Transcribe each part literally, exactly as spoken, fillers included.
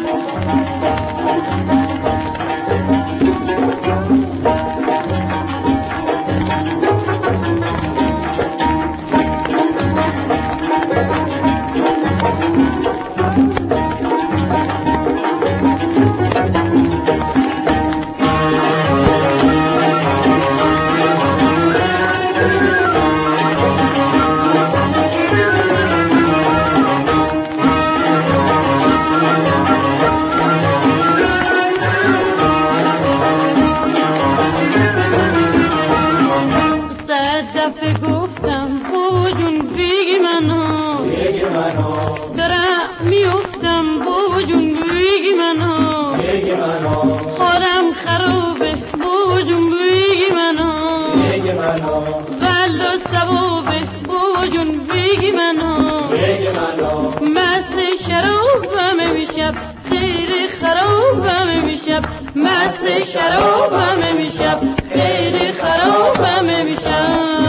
مست شرابم میشم خیلی خرابم میشم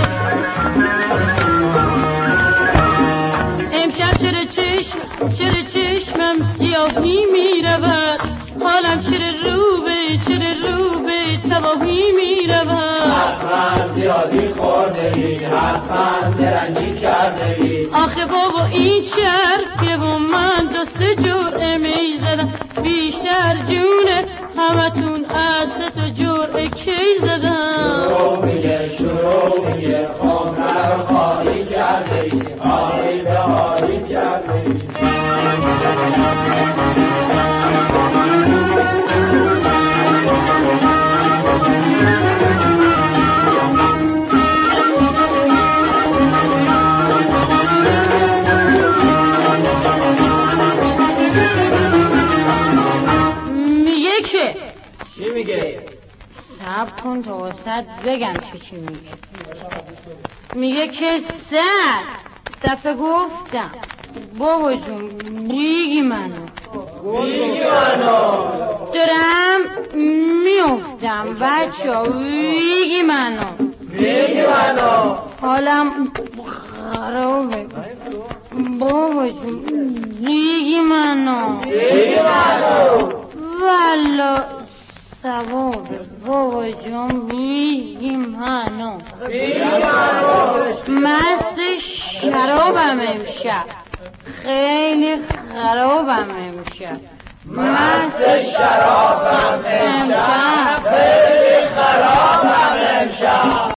امشب چرا چشم چرا چشمم سیاهی میرود حالم چرا روبه چرا روبه تباهی میرود حتما زیادی خورده ای حتما درنگی کرده ای آخه بابا این چرکه و من دست جرعه می زدم بیشتر جونه همتون از تو جرعه کی زدم شروع میگه شروع میگه عمره رو خالی کرده ای خالی به حالی کرده ای چی میگه؟ صبر کن تا وسط بگم چه چی میگه میگه که سر دفعه گفتم بابا جون بیگی منو بیگی منو دارم میفتم بچه ها بیگی منو بیگی منو حالم خرابه بابا جون بیگی منو بیگی منو والا ثوابه بابا جون بیگی منو بیگی منو مست شرابم امشب خیلی خرابم امشب مست شرابم امشب خیلی خرابم امشب